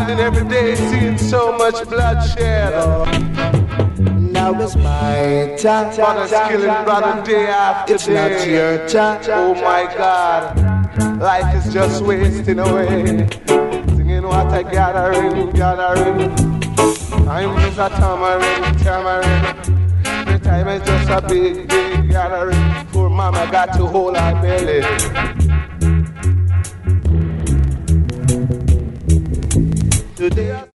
and every day seeing so much bloodshed. Now it's my time. Brothers killing brother day after It's day. not your time. Oh my God, life is just wasting away. Singing what I gathering. Time is a tamarind. The time is just a big gathering. Poor mama got to hold her belly. Today